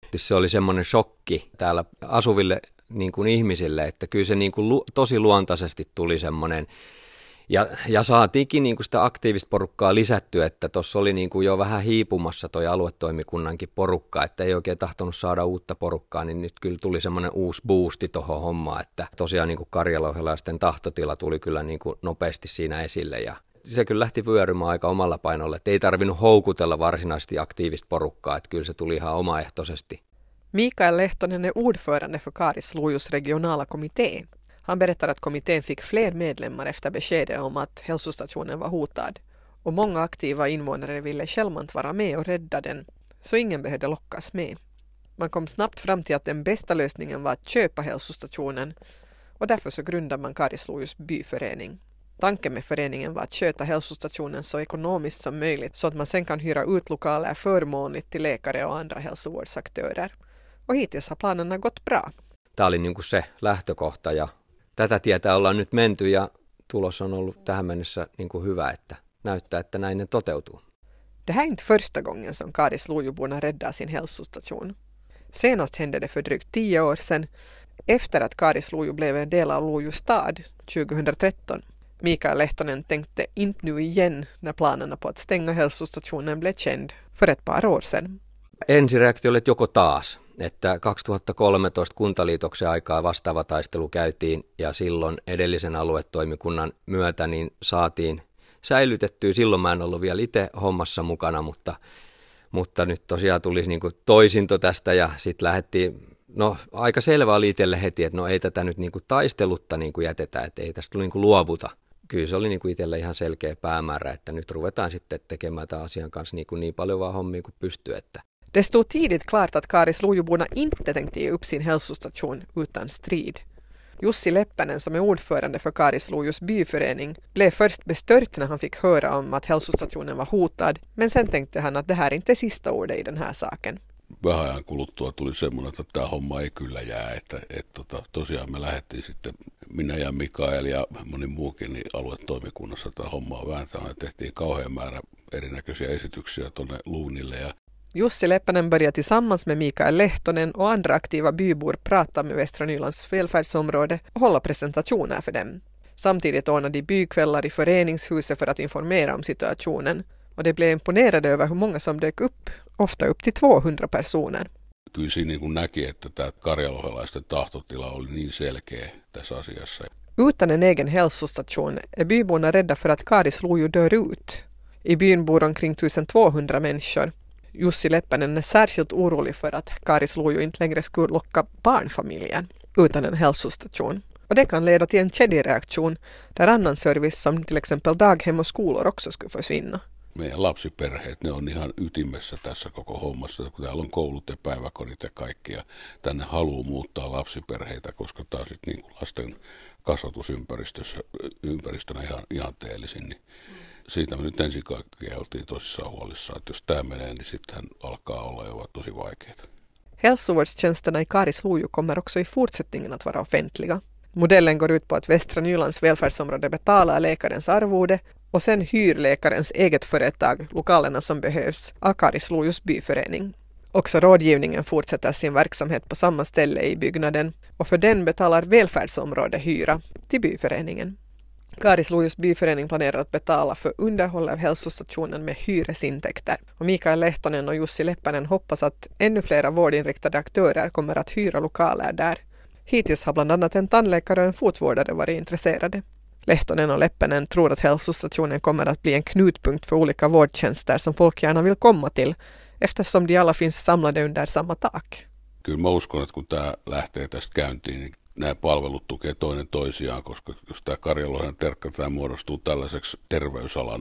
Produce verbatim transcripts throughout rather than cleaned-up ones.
Se oli semmoinen shokki täällä asuville niin kuin ihmisille, että kyllä se niin kuin lu, tosi luontaisesti tuli semmoinen. Ja, ja saatiinkin niin kuin sitä aktiivista porukkaa lisättyä, että tuossa oli niin kuin jo vähän hiipumassa toi aluetoimikunnankin porukka, että ei oikein tahtonut saada uutta porukkaa, niin nyt kyllä tuli semmoinen uusi boosti tuohon hommaan, että tosiaan niin kuin karjalohjalaisten tahtotila tuli kyllä niin kuin nopeasti siinä esille ja se kyllä lähti vyörymään aika omalla painolla, että ei tarvinnut houkutella varsinaisesti aktiivista porukkaa, että kyllä se tuli ihan omaehtoisesti. Mikael Lehtonen är ordförande för Karis-Lojos regionala kommitté. Han berättar att kommittén fick fler medlemmar efter beskedet om att hälsostationen var hotad. Och många aktiva invånare ville självmant vara med och rädda den, så ingen behövde lockas med. Man kom snabbt fram till att den bästa lösningen var att köpa hälsostationen och därför så grundade man Karis-Lojos byförening. Tanken med föreningen var att sköta hälsostationen så ekonomiskt som möjligt så att man sen kan hyra ut lokaler förmånligt till läkare och andra hälsovårdsaktörer. Och hittills har planerna gått bra. Tämä oli niin kuin se lähtökohta ja tätä tietä ollaan nyt menty ja tulos on ollut tähän mennessä niin kuin hyvä, että näyttää, että näin ne toteutuu. Det här är inte första gången som Karis-Lojoborna räddar sin hälsostation. Senast hände det för drygt tio år sedan efter att Karis-Lojo blev en del av Lojo stad tjugohundratretton. Mikael Lehtonen tänkte inte nu igen när planerna på att stänga hälsostationen blev känd för ett par år sedan. Ensireaktio oli, että joko taas, että kaksituhattakolmetoista kuntaliitoksen aikaa vastaava taistelu käytiin ja silloin edellisen aluetoimikunnan myötä niin saatiin säilytettyä. Silloin mä en ollut vielä itse hommassa mukana, mutta, mutta nyt tosiaan tulisi niin kuin toisinto tästä ja sitten lähdettiin, no aika selvä oli itselle heti, että no ei tätä nyt niin kuin taistelutta niin kuin jätetä, että ei tästä niin kuin luovuta. Kyllä se oli niin kuin itselle ihan selkeä päämäärä, että nyt ruvetaan sitten tekemään tämän asian kanssa niin, kuin niin paljon vaan hommia kuin pystyy, että Det stod tidigt klart att Karis-Lojoborna inte tänkte ge upp sin hälsostation utan strid. Jussi Leppänen, som är ordförande för Karis-Lojos byförening, blev först bestört när han fick höra om att hälsostationen var hotad, men sen tänkte han att det här inte är sista ordet i den här saken. Vähän ajan kuluttua tuli semmoinen, että tämä homma ei kyllä jää, että, että tota, tosiaan me lähdettiin sitten, minä ja Mikael ja moni muukin niin aluetoimikunnassa tätä hommaa vääntämään ja tehtiin kauhean määrä erinäköisiä esityksiä tuonne Luunille ja Jussi Leppänen började tillsammans med Mikael Lehtonen och andra aktiva bybor prata med Västra Nylands välfärdsområde och hålla presentationer för dem. Samtidigt ordnade de bykvällar i föreningshuset för att informera om situationen. Och de blev imponerade över hur många som dök upp, ofta upp till tvåhundra personer. Kyllä siinä niin kuin näki, että tämä karjalohjalaisten tahtotila oli niin selkeä tässä asiassa. Utan en egen hälsostation är byborna rädda för att Karis-Lojo dör ut. I byn bor omkring tvåtusen människor. Jussi Leppänen är särskilt orolig för att Karis-Lojo inte längre skulle locka barnfamiljer utan en hälsostation. Och det kan leda till en kedjereaktion där annan service som till exempel daghem och skolor också skulle försvinna. Meidän lapsiperheet, ne on ihan ytimessä tässä koko hommassa, kun täällä on koulut ja päiväkodit ja kaikki, ja tänne haluaa muuttaa lapsiperheitä, koska tämä on sitten niin kuin lasten kasvatusympäristössä ympäristönä ihan ihanteellisin, niin siitä me nyt ensin kaikkea oltiin tosissaan huolissaan, että jos tämä menee, niin sitten alkaa olla jo tosi vaikeaa. Hälsovårdstjänsterna i Karis-Lojo kommer också i fortsättningen att vara offentliga. Modellen går ut på att Västra Nylands välfärdsområde betalar läkarens arvode och sen hyr läkarens eget företag lokalerna som behövs av Karis-Lojos byförening. Också rådgivningen fortsätter sin verksamhet på samma ställe i byggnaden och för den betalar välfärdsområde hyra till byföreningen. Karis-Lojos byförening planerar att betala för underhåll av hälsostationen med hyresintäkter. Och Mikael Lehtonen och Jussi Leppänen hoppas att ännu flera vårdinriktade aktörer kommer att hyra lokaler där. Hittills har bland annat en tandläkare och en fotvårdare varit intresserade. Lehtonen och Leppänen tror att hälsostationen kommer att bli en knutpunkt för olika vårdtjänster som folk gärna vill komma till, eftersom de alla finns samlade under samma tak. Kyllä mä uskon, että kun tämä lähtee tästä käyntiin, niin nämä palvelut tukee toinen toisiaan, koska jos tämä Karjalohjan terkka tämä muodostuu tällaiseksi terveysalan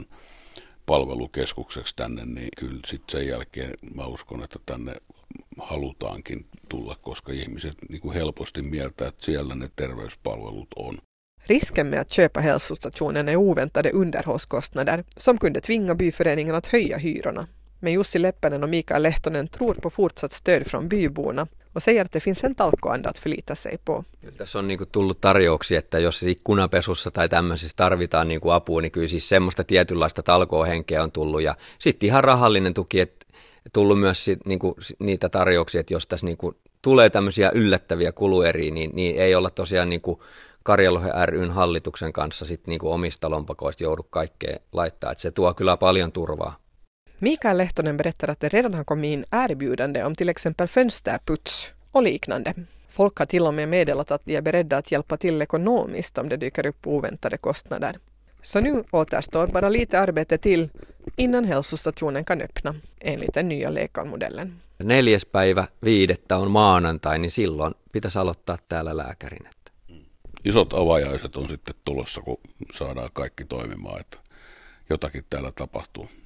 palvelukeskukseksi tänne, niin kyllä sitten sen jälkeen mä uskon, että tänne halutaankin tulla, koska ihmiset niin kuin helposti mieltää, että siellä ne terveyspalvelut on. Risken med att köpa hälsostationen är oväntade underhållskostnader som kunde tvinga byföreningen att höja hyrorna. Men Jussi Leppänen och Mikael Lehtonen tror på fortsatt stöd från byborna och säger att det finns en talkoanda att förlita sig på. Tässä on niinku tullut tarjouksia, että jos ikkunapesussa tai tämmöisissä tarvitaan niinku apua, niin kyllä siis semmoista tietynlaista talkoohenkeä on tullut. Ja sitten ihan rahallinen tuki, että tullut myös sit, niin kuin, niitä tarjouksia, että jos tässä niin kuin, tulee tämmöisiä yllättäviä kulueriä, niin, niin ei olla tosiaan niin kuin Karjalohen ry:n hallituksen kanssa sit, niin kuin omista lompakoista joudu kaikkea laittaa. Että se tuo kyllä paljon turvaa. Mikael Lehtonen berättar att det redan har kommit in erbjudande om till exempel fönsterputs och liknande. Folk har till och med meddelat att de är beredda att hjälpa till ekonomiskt om det dyker upp oväntade kostnader. Så nu återstår bara lite arbete till innan hälsostationen kan öppna, enligt den nya läkarmodellen. Neljäs päivä viidettä on maanantai, niin silloin pitäisi aloittaa täällä lääkärin. Isot avajaiset on sitten tulossa, kun saadaan kaikki toimimaan, että jotakin täällä tapahtuu.